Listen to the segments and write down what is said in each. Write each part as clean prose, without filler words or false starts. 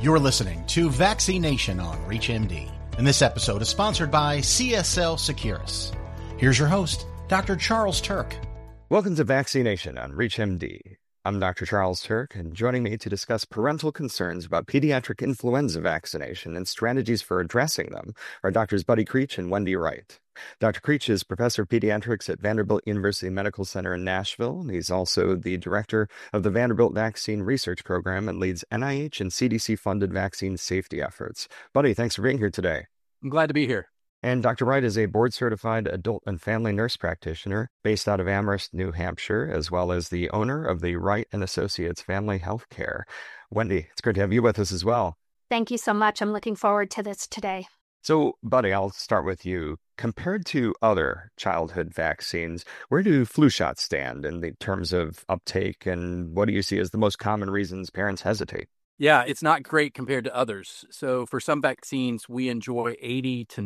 You're listening to Vaccination on ReachMD, and this episode is sponsored by CSL Seqirus. Here's your host, Dr. Charles Turk. Welcome to Vaccination on ReachMD. I'm Dr. Charles Turk, and joining me to discuss parental concerns about pediatric influenza vaccination and strategies for addressing them are Drs. Buddy Creech and Wendy Wright. Dr. Creech is professor of pediatrics at Vanderbilt University Medical Center in Nashville. He's also the director of the Vanderbilt Vaccine Research Program and leads NIH and CDC-funded vaccine safety efforts. Buddy, thanks for being here today. I'm glad to be here. And Dr. Wright is a board-certified adult and family nurse practitioner based out of Amherst, New Hampshire, as well as the owner of the Wright & Associates Family Health Care. Wendy, it's great to have you with us as well. Thank you so much. I'm looking forward to this today. So, Buddy, I'll start with you. Compared to other childhood vaccines, where do flu shots stand in the terms of uptake, and what do you see as the most common reasons parents hesitate? Yeah, it's not great compared to others. So for some vaccines, we enjoy 80 to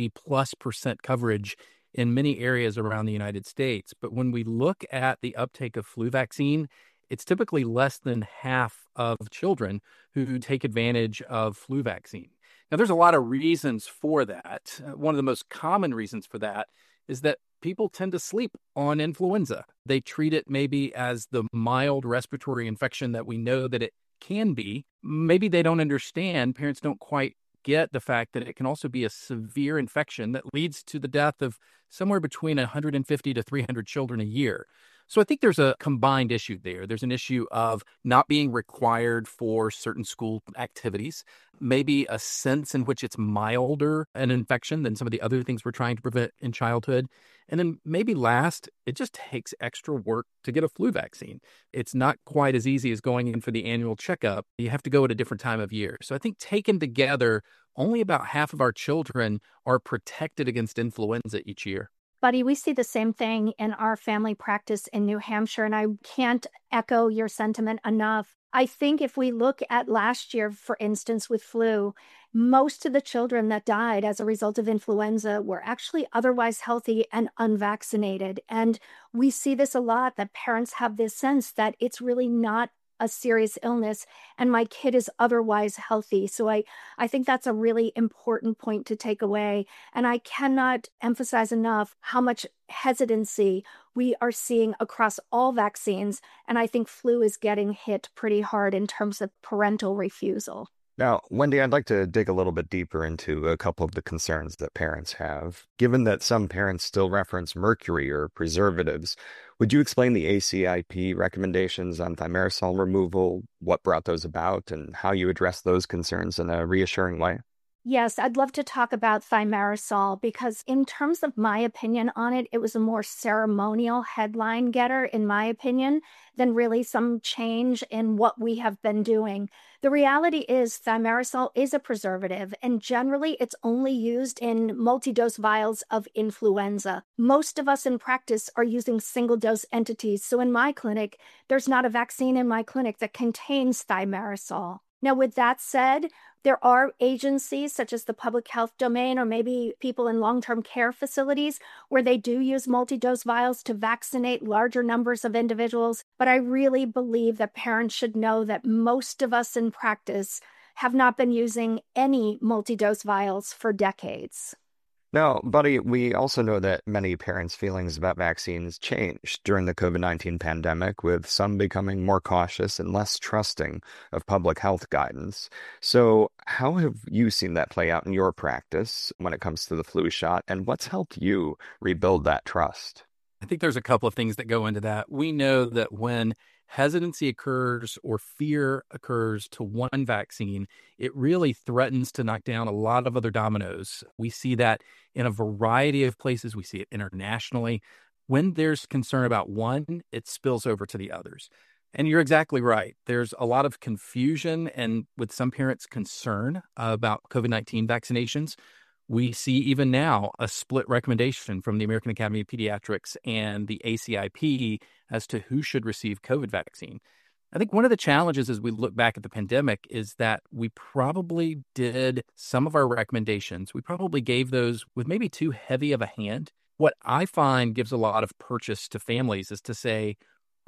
90+% coverage in many areas around the United States. But when we look at the uptake of flu vaccine, it's typically less than half of children who take advantage of flu vaccine. Now, there's a lot of reasons for that. One of the most common reasons for that is that people tend to sleep on influenza. They treat it maybe as the mild respiratory infection that we know that it can be. Maybe they don't understand, parents don't quite get the fact that it can also be a severe infection that leads to the death of somewhere between 150 to 300 children a year. So I think there's a combined issue there. There's an issue of not being required for certain school activities, maybe a sense in which it's milder an infection than some of the other things we're trying to prevent in childhood. And then maybe last, it just takes extra work to get a flu vaccine. It's not quite as easy as going in for the annual checkup. You have to go at a different time of year. So I think taken together, only about half of our children are protected against influenza each year. Buddy, we see the same thing in our family practice in New Hampshire, and I can't echo your sentiment enough. I think if we look at last year, for instance, with flu, most of the children that died as a result of influenza were actually otherwise healthy and unvaccinated. And we see this a lot, that parents have this sense that it's really not a serious illness and my kid is otherwise healthy. So I think that's a really important point to take away. And I cannot emphasize enough how much hesitancy we are seeing across all vaccines. And I think flu is getting hit pretty hard in terms of parental refusal. Now, Wendy, I'd like to dig a little bit deeper into a couple of the concerns that parents have. Given that some parents still reference mercury or preservatives, would you explain the ACIP recommendations on thimerosal removal, what brought those about, and how you address those concerns in a reassuring way? Yes, I'd love to talk about thimerosal because in terms of my opinion on it, it was a more ceremonial headline getter, in my opinion, than really some change in what we have been doing. The reality is thimerosal is a preservative, and generally it's only used in multi-dose vials of influenza. Most of us in practice are using single-dose entities. So in my clinic, there's not a vaccine in my clinic that contains thimerosal. Now, with that said, there are agencies such as the public health domain or maybe people in long-term care facilities where they do use multi-dose vials to vaccinate larger numbers of individuals. But I really believe that parents should know that most of us in practice have not been using any multi-dose vials for decades. Now, Buddy, we also know that many parents' feelings about vaccines changed during the COVID-19 pandemic, with some becoming more cautious and less trusting of public health guidance. So how have you seen that play out in your practice when it comes to the flu shot, and what's helped you rebuild that trust? I think there's a couple of things that go into that. We know that when hesitancy occurs or fear occurs to one vaccine, it really threatens to knock down a lot of other dominoes. We see that in a variety of places. We see it internationally. When there's concern about one, it spills over to the others. And you're exactly right. There's a lot of confusion and with some parents concern about COVID-19 vaccinations. We see even now a split recommendation from the American Academy of Pediatrics and the ACIP as to who should receive COVID vaccine. I think one of the challenges as we look back at the pandemic is that we probably did some of our recommendations. We probably gave those with maybe too heavy of a hand. What I find gives a lot of purchase to families is to say,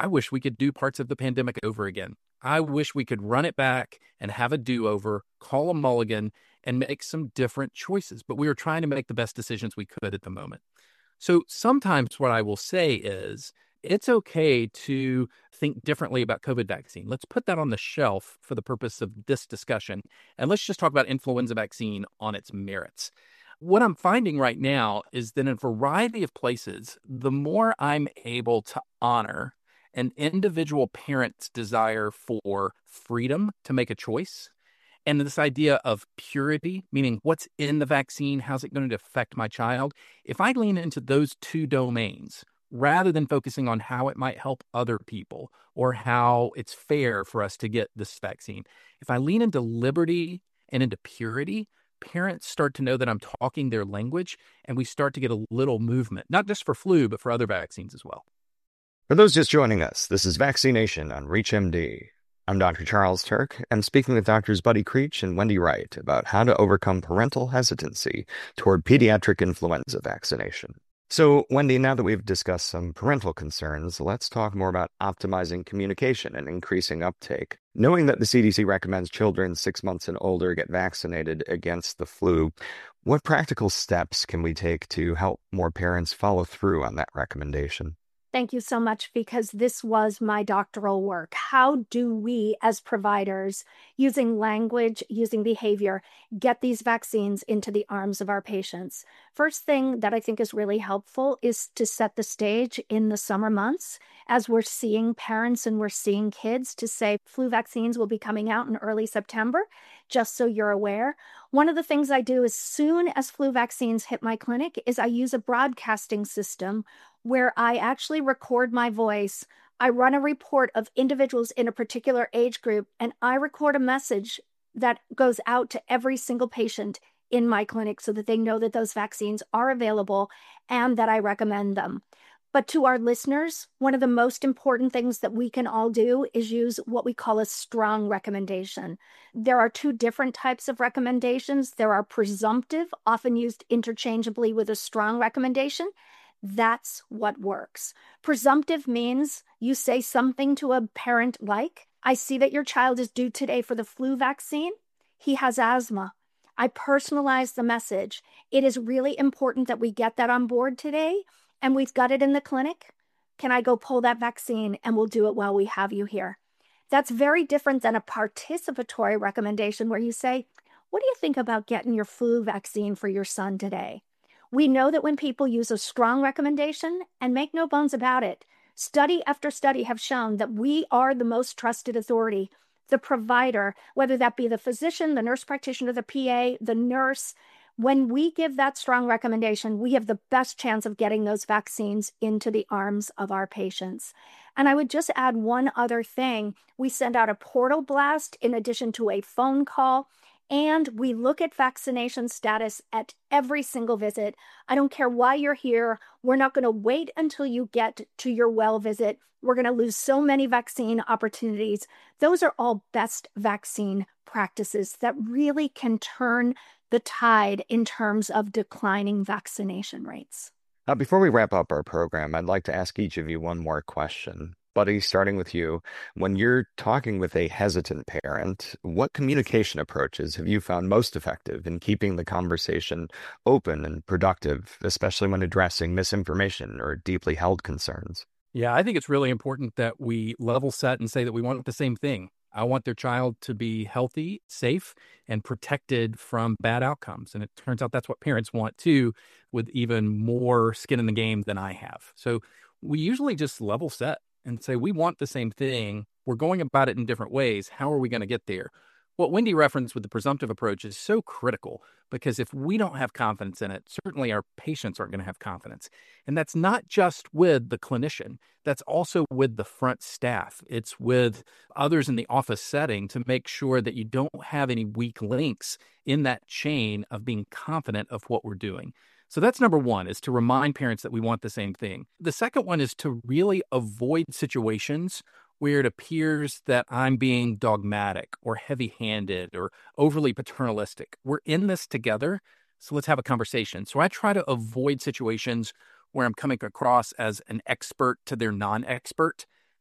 I wish we could do parts of the pandemic over again. I wish we could run it back and have a do-over, call a mulligan, and make some different choices. But we were trying to make the best decisions we could at the moment. So sometimes what I will say is it's okay to think differently about COVID vaccine. Let's put that on the shelf for the purpose of this discussion. And let's just talk about influenza vaccine on its merits. What I'm finding right now is that in a variety of places, the more I'm able to honor an individual parent's desire for freedom to make a choice, and this idea of purity, meaning what's in the vaccine, how's it going to affect my child? If I lean into those two domains, rather than focusing on how it might help other people or how it's fair for us to get this vaccine, if I lean into liberty and into purity, parents start to know that I'm talking their language, and we start to get a little movement, not just for flu, but for other vaccines as well. For those just joining us, this is Vaccination on ReachMD. I'm Dr. Charles Turk. I'm speaking with Drs. Buddy Creech and Wendy Wright about how to overcome parental hesitancy toward pediatric influenza vaccination. So, Wendy, now that we've discussed some parental concerns, let's talk more about optimizing communication and increasing uptake. Knowing that the CDC recommends children 6 months and older get vaccinated against the flu, what practical steps can we take to help more parents follow through on that recommendation? Thank you so much, because this was my doctoral work. How do we, as providers, using language, using behavior, get these vaccines into the arms of our patients? First thing that I think is really helpful is to set the stage in the summer months as we're seeing parents and we're seeing kids, to say flu vaccines will be coming out in early September, just so you're aware. One of the things I do as soon as flu vaccines hit my clinic is I use a broadcasting system where I actually record my voice. I run a report of individuals in a particular age group, and I record a message that goes out to every single patient in my clinic so that they know that those vaccines are available and that I recommend them. But to our listeners, one of the most important things that we can all do is use what we call a strong recommendation. There are two different types of recommendations. There are presumptive, often used interchangeably with a strong recommendation. That's what works. Presumptive means you say something to a parent like, I see that your child is due today for the flu vaccine. He has asthma. I personalize the message. It is really important that we get that on board today, and we've got it in the clinic. Can I go pull that vaccine, and we'll do it while we have you here? That's very different than a participatory recommendation where you say, what do you think about getting your flu vaccine for your son today? We know that when people use a strong recommendation, and make no bones about it, study after study have shown that we are the most trusted authority, the provider, whether that be the physician, the nurse practitioner, the PA, the nurse. When we give that strong recommendation, we have the best chance of getting those vaccines into the arms of our patients. And I would just add one other thing. We send out a portal blast in addition to a phone call. And we look at vaccination status at every single visit. I don't care why you're here. We're not going to wait until you get to your well visit. We're going to lose so many vaccine opportunities. Those are all best vaccine practices that really can turn the tide in terms of declining vaccination rates. Before we wrap up our program, I'd like to ask each of you one more question. Buddy, starting with you, when you're talking with a hesitant parent, what communication approaches have you found most effective in keeping the conversation open and productive, especially when addressing misinformation or deeply held concerns? Yeah, I think it's really important that we level set and say that we want the same thing. I want their child to be healthy, safe, and protected from bad outcomes. And it turns out that's what parents want too, with even more skin in the game than I have. So we usually just level set and say, we want the same thing. We're going about it in different ways. How are we going to get there? What Wendy referenced with the presumptive approach is so critical, because if we don't have confidence in it, certainly our patients aren't going to have confidence. And that's not just with the clinician. That's also with the front staff. It's with others in the office setting to make sure that you don't have any weak links in that chain of being confident of what we're doing. So that's number one, is to remind parents that we want the same thing. The second one is to really avoid situations where it appears that I'm being dogmatic or heavy-handed or overly paternalistic. We're in this together, so let's have a conversation. So I try to avoid situations where I'm coming across as an expert to their non-expert.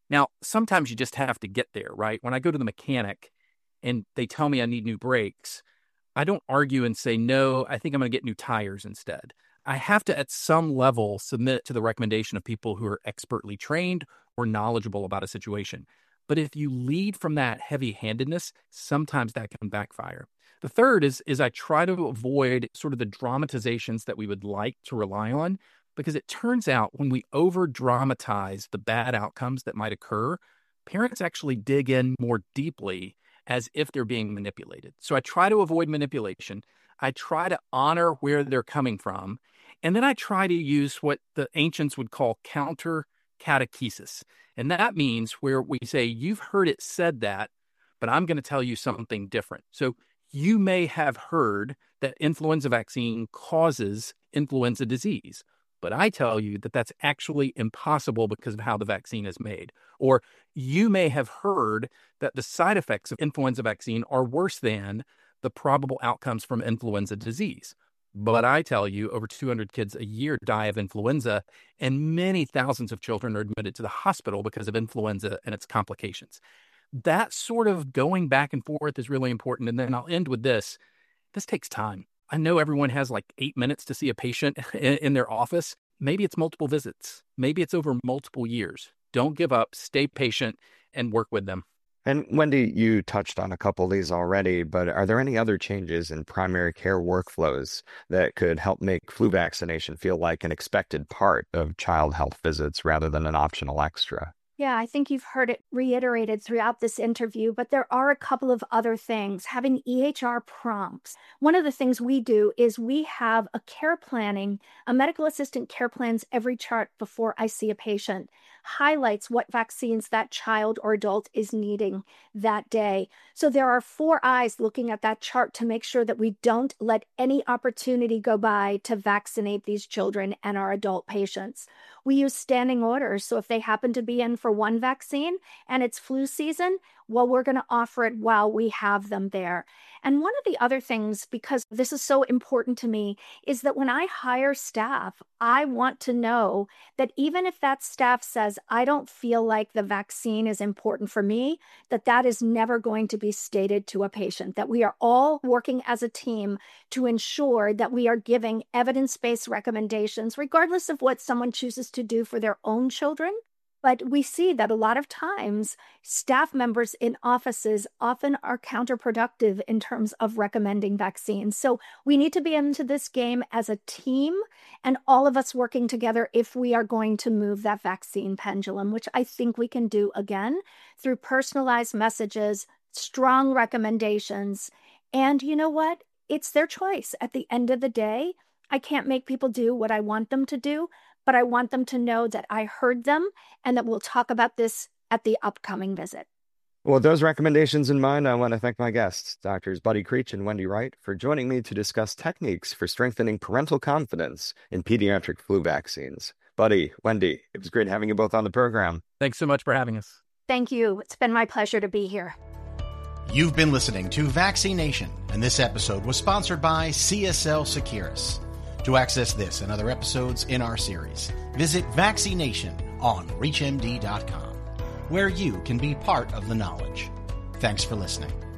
Now, sometimes you just have to get there, right? When I go to the mechanic and they tell me I need new brakes, I don't argue and say, no, I think I'm going to get new tires instead. I have to, at some level, submit to the recommendation of people who are expertly trained or knowledgeable about a situation. But if you lead from that heavy-handedness, sometimes that can backfire. The third is I try to avoid sort of the dramatizations that we would like to rely on, because it turns out when we over-dramatize the bad outcomes that might occur, parents actually dig in more deeply as if they're being manipulated. So I try to avoid manipulation. I try to honor where they're coming from. And then I try to use what the ancients would call counter catechesis. And that means where we say, you've heard it said that, but I'm going to tell you something different. So you may have heard that influenza vaccine causes influenza disease, but I tell you that that's actually impossible because of how the vaccine is made. Or you may have heard that the side effects of influenza vaccine are worse than the probable outcomes from influenza disease. But I tell you, over 200 kids a year die of influenza, and many thousands of children are admitted to the hospital because of influenza and its complications. That sort of going back and forth is really important. And then I'll end with this. This takes time. I know everyone has like 8 minutes to see a patient in their office. Maybe it's multiple visits. Maybe it's over multiple years. Don't give up. Stay patient and work with them. And Wendy, you touched on a couple of these already, but are there any other changes in primary care workflows that could help make flu vaccination feel like an expected part of child health visits rather than an optional extra? Yeah, I think you've heard it reiterated throughout this interview, but there are a couple of other things. Having EHR prompts. One of the things we do is we have a medical assistant care plans every chart before I see a patient, highlights what vaccines that child or adult is needing that day. So there are 4 eyes looking at that chart to make sure that we don't let any opportunity go by to vaccinate these children and our adult patients. We use standing orders. So if they happen to be in for one vaccine and it's flu season, well, we're going to offer it while we have them there. And one of the other things, because this is so important to me, is that when I hire staff, I want to know that even if that staff says, I don't feel like the vaccine is important for me, that is never going to be stated to a patient, that we are all working as a team to ensure that we are giving evidence-based recommendations, regardless of what someone chooses to do for their own children. But we see that a lot of times staff members in offices often are counterproductive in terms of recommending vaccines. So we need to be into this game as a team and all of us working together if we are going to move that vaccine pendulum, which I think we can do again through personalized messages, strong recommendations. And you know what? It's their choice. At the end of the day, I can't make people do what I want them to do, but I want them to know that I heard them and that we'll talk about this at the upcoming visit. Well, with those recommendations in mind, I want to thank my guests, Drs. Buddy Creech and Wendy Wright, for joining me to discuss techniques for strengthening parental confidence in pediatric flu vaccines. Buddy, Wendy, it was great having you both on the program. Thanks so much for having us. Thank you. It's been my pleasure to be here. You've been listening to Vaccination, and this episode was sponsored by CSL Seqirus. To access this and other episodes in our series, visit Vaccination on ReachMD.com, where you can be part of the knowledge. Thanks for listening.